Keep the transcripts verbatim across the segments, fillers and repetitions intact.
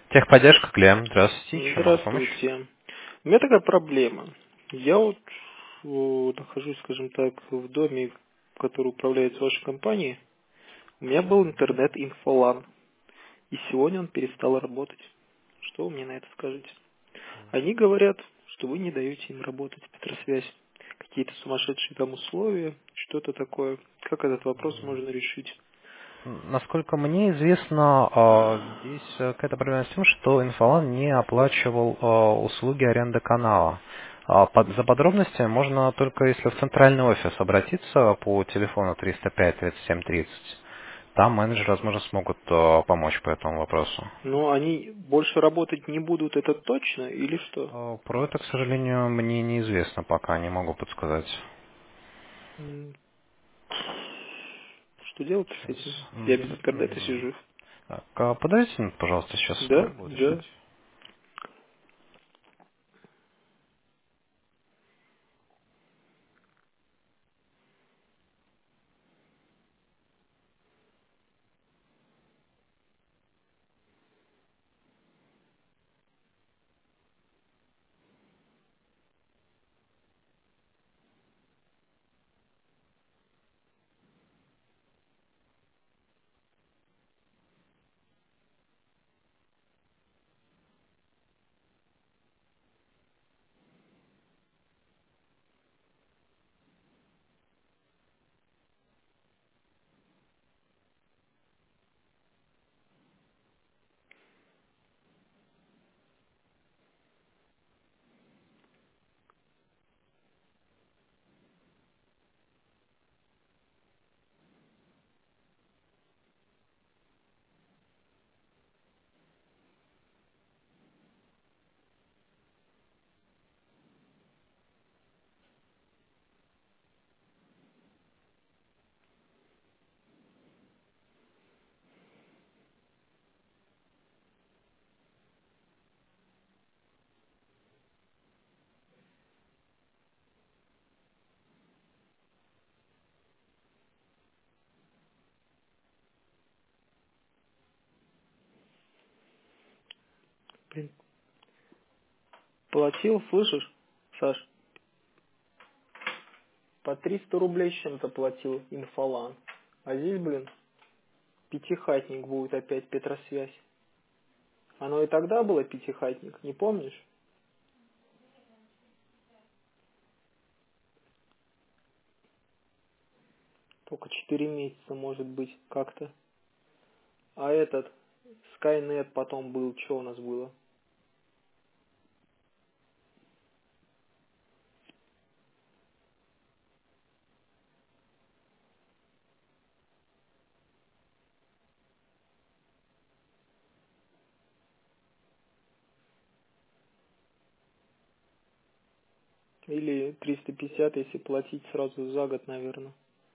Техподдержка, Глеб. Здравствуйте. Чем могу помочь? Здравствуйте. У меня такая проблема. Я вот э, нахожусь, скажем так, в доме, который управляется вашей компанией. У меня был интернет-инфолан, и сегодня он перестал работать. Что вы мне на это скажете? Они говорят, что вы не даете им работать, Петросвязь. Какие-то сумасшедшие там условия, что-то такое. Как этот вопрос можно решить? М, Насколько мне известно, а, здесь э, какая-то проблема с тем, что Инфолан не оплачивал а, услуги аренды канала. А, под- За подробностями можно только если в центральный офис обратиться по телефону триста пять тридцать семь тридцать. Там менеджеры, возможно, смогут а, помочь по этому вопросу. Но они больше работать не будут, это точно, или что? А, Про это, к сожалению, мне неизвестно пока, не могу подсказать. М, Что делать с этим? Сейчас. Я без Мгм, интернета мгм. сижу. Так, а подождите, минуту, пожалуйста, сейчас Да, попробую да. уточнить. Блин, платил, слышишь, Саш? По триста рублей с чем-то платил инфолан. А здесь, блин, пятихатник будет опять Петросвязь. Оно и тогда было пятихатник, не помнишь? Только четыре месяца, может быть, как-то. А этот, Скайнет потом был, что у нас было? Или триста пятьдесят, если платить сразу за год, наверное.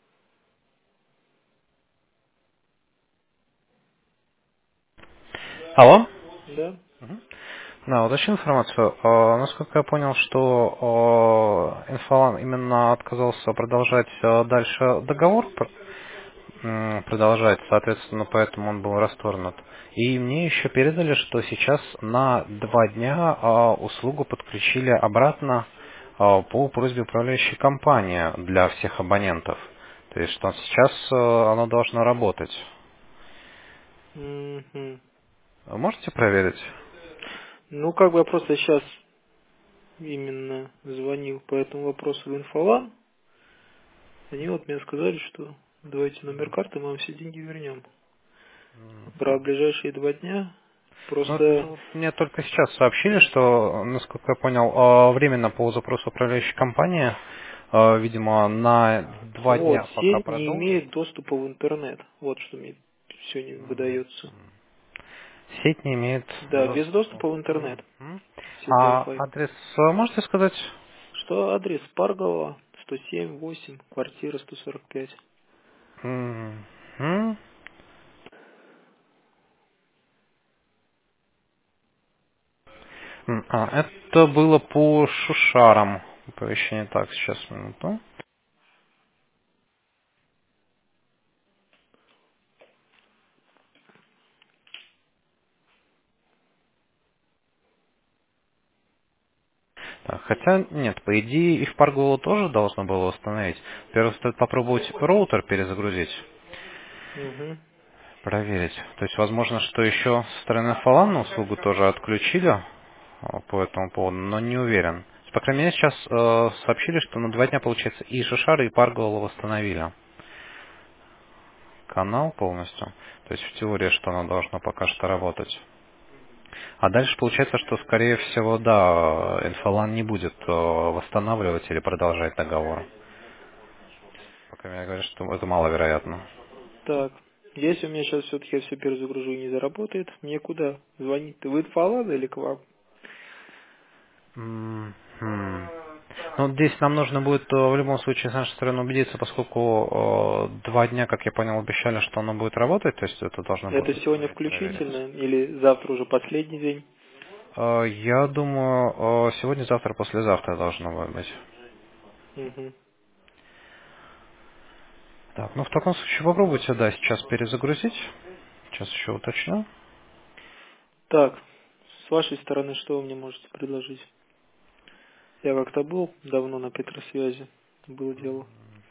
Алло? Да? Мгм. Да, уточню информацию. А, Насколько я понял, что а, Инфолан именно отказался продолжать а, дальше договор, пр- м, продолжать, соответственно, поэтому он был расторгнут. И мне еще передали, что сейчас на два дня а, услугу подключили обратно а, по просьбе управляющей компании для всех абонентов. То есть, что сейчас а, оно должно работать. Мгм. Вы можете проверить? Ну, как бы я просто сейчас именно звонил по этому вопросу в инфолан. Они вот мне сказали, что давайте номер карты, мы вам все деньги вернем. Про ближайшие два дня. Ну, это Просто вот мне только сейчас сообщили, что, насколько я понял, а, временно по запросу управляющей компании, а, видимо, на два вот, дня пока сеть не продолжит. имеет доступа в интернет. Вот что мне сегодня выдается. Сеть не имеет Да, без доступа. доступа в интернет. Мгм. Сеть А Wi-Fi. адрес а, можете сказать? Что адрес? Паргова, сто семь восемь, квартира сто сорок пять. Мгм. М, А, это было по Шушарам. Оповещение. Так, сейчас, минуту. Так, хотя, нет, по идее, и в Парголу тоже должно было восстановить. Первое, стоит попробовать роутер перезагрузить, Угу. проверить. То есть, возможно, что еще со стороны Фалана услугу тоже отключили а, по этому поводу, но не уверен. По крайней мере, сейчас э, сообщили, что на два дня, получается, и Шишара, и Парголу восстановили канал полностью. То есть, в теории, что оно должно пока что работать. А дальше получается, что, скорее всего, да, Инфолан не будет э, восстанавливать или продолжать договор. По крайней мере, говорят, что это маловероятно. Так, если у меня сейчас все-таки я все перезагружу и не заработает, мне куда? Звонить-то в инфолан или к вам? М, хм. Ну, здесь нам нужно будет э, в любом случае с нашей стороны убедиться, поскольку э, два дня, как я понял, обещали, что оно будет работать, то есть это должно будет Это сегодня установить, проверить. включительно или завтра уже последний день? Э, Я думаю, э, сегодня, завтра, послезавтра должно быть. Угу. Так, ну в таком случае попробуйте, да, сейчас перезагрузить. Сейчас еще уточню. Так, с вашей стороны, что вы мне можете предложить? Я как-то был давно на Петросвязи, было дело.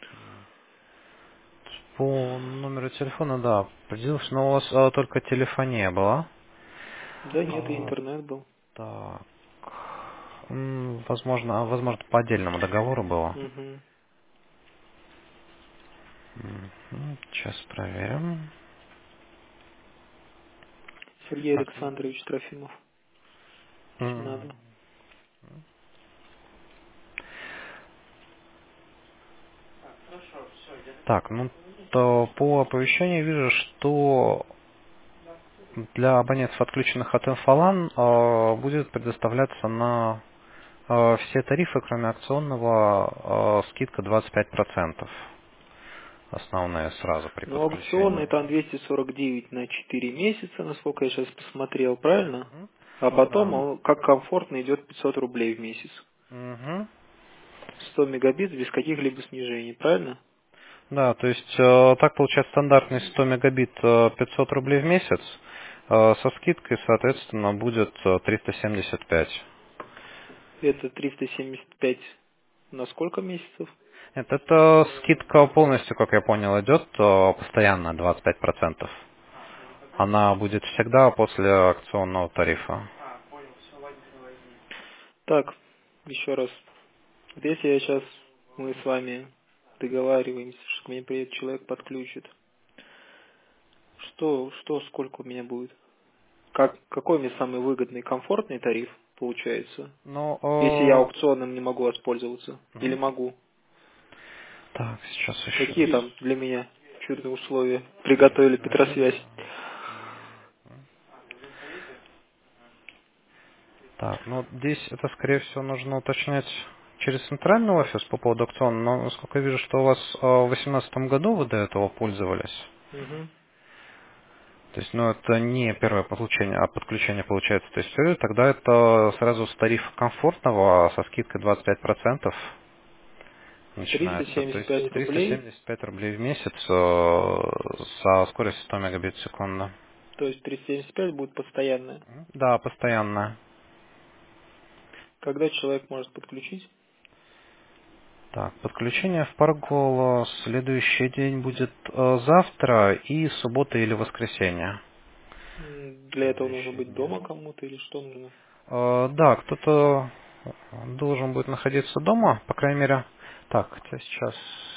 По номеру телефона, да, определился, но у вас а, только телефония была. Да нет, и А, интернет был. так, М, возможно, а, возможно, по отдельному договору было. Угу. Мгм, сейчас проверим. Сергей Так, Александрович Трофимов, если м, надо. так, ну то по оповещению вижу, что для абонентов, отключенных от Инфолан, а, будет предоставляться на а, все тарифы, кроме акционного, а, скидка двадцать пять процентов. Основные сразу при Ну, подключении. аукционный там двести сорок девять на четыре месяца, насколько я сейчас посмотрел, правильно? Мгм. А потом Да. он, как комфортно, идет пятьсот рублей в месяц. Мгм. сто мегабит без каких-либо снижений, правильно? Да, то есть э, так получается стандартный сто мегабит э, пятьсот рублей в месяц, э, со скидкой, соответственно, будет э, триста семьдесят пять. Это триста семьдесят пять на сколько месяцев? Нет, это скидка полностью, как я понял, идет э, постоянно двадцать пять процентов. Она будет всегда после акционного тарифа. Так, еще раз. Вот если я сейчас, мы с вами договариваемся, что к мне приедет человек, подключит, что, что, сколько у меня будет? Как, какой мне самый выгодный, комфортный тариф получается? Если я Ну, аукционным не могу воспользоваться. э, Или мгм. могу? Так, сейчас еще Какие раз. там для меня чудные условия приготовили Петросвязь? Так, ну здесь это, скорее всего, нужно уточнять через центральный офис по поводу аукциона, но, насколько я вижу, что у вас э, в две тысячи восемнадцатом году вы до этого пользовались. Мгм. То есть, ну, это не первое подключение, а подключение получается. То есть, э, тогда это сразу с тарифа комфортного со скидкой двадцать пять процентов триста начинается. То семьдесят есть, пять триста рублей, семьдесят пять рублей в месяц э, со скоростью сто мегабит в секунду. то есть триста семьдесят пять будет постоянная. Да, постоянно. Когда человек может подключить? Так, подключение в Паргол следующий день будет э, завтра и суббота или воскресенье. М, Для этого нужно Следующие быть дни. дома кому-то или что нужно? Э, да, кто-то должен будет находиться дома, по крайней мере. Так, хотя сейчас...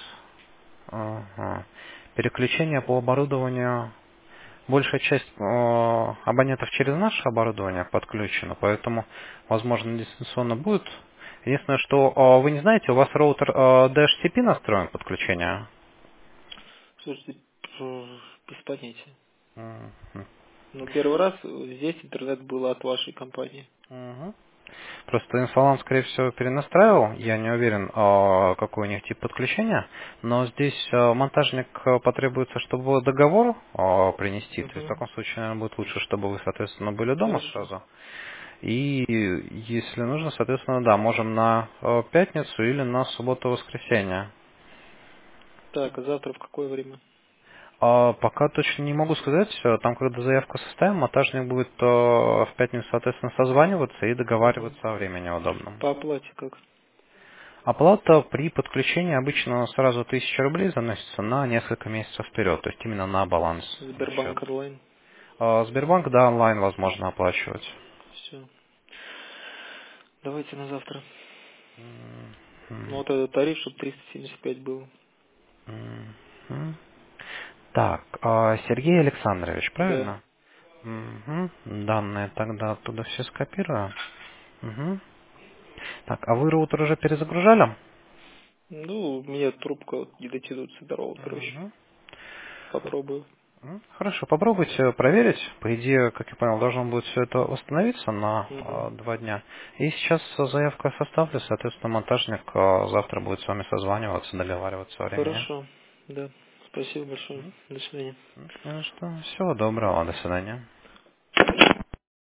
Ага. Переключение по оборудованию. Большая часть э, абонентов через наше оборудование подключена, поэтому, возможно, дистанционно будет. Единственное, что э, вы не знаете, у вас роутер э, ди эйч си пи настроен подключение? Слушайте, п- без понятия. Мгм. Но первый раз здесь интернет был от вашей компании. Мгм. Просто инфолан, скорее всего, перенастраивал. Я не уверен, а, какой у них тип подключения. Но здесь а, монтажник а, потребуется, чтобы договор а, принести. То есть в Угу. таком случае, наверное, будет лучше, чтобы вы, соответственно, были дома Хорошо. сразу. И если нужно, соответственно, да, можем на а, пятницу или на субботу-воскресенье. Так, а завтра в какое время? А пока точно не могу сказать. Э, Там, когда заявку составим, монтажник будет э, в пятницу, соответственно, созваниваться и Мгм. договариваться о времени удобном. По оплате как? Оплата при подключении обычно сразу тысяча рублей заносится на несколько месяцев вперед, то есть именно на баланс на счет. Сбербанк онлайн. А Сбербанк, да, онлайн возможно оплачивать. Все. Давайте на завтра. Ну Мгм. вот этот тариф, чтобы триста семьдесят пять был. Мгм. Так, а, Сергей Александрович, Да. правильно? Мгм. Данные тогда оттуда все скопирую. Мгм. Так, а вы роутер уже перезагружали? Ну, у меня трубка вот не дотянуться до роутера еще. Мгм. Попробую. М, Хорошо, попробуйте проверить. По идее, как я понял, должно будет все это восстановиться на Угу. а, два дня. И сейчас заявку я составлю, соответственно, монтажник а, завтра будет с вами созваниваться, договариваться о времени. Хорошо. Да. Спасибо большое. М, До свидания. м, ну что, всего доброго, до свидания.